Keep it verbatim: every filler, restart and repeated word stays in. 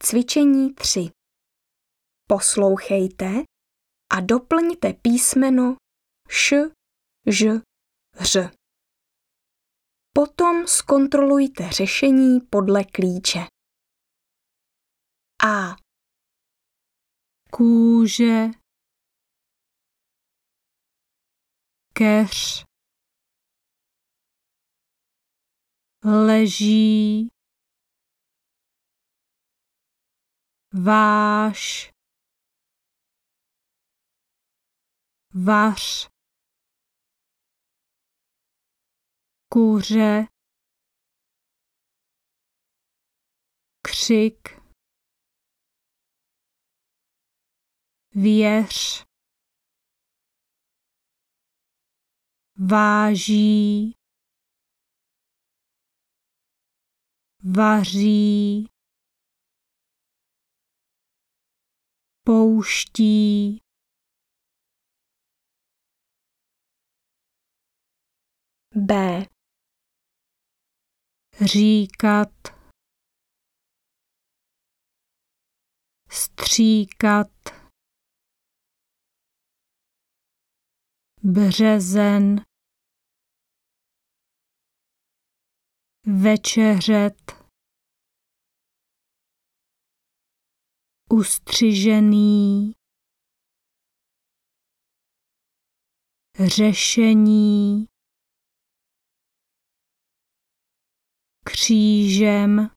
Cvičení tři. Poslouchejte a doplňte písmeno š, ž, ř. Potom zkontrolujte řešení podle klíče. A. Kůže, keř, leží, váš, vař, kuře, křik, věř, váží, vaří, pouští, B. říkat, stříkat, březen, večeřet, ustřižený, řešení, křížem,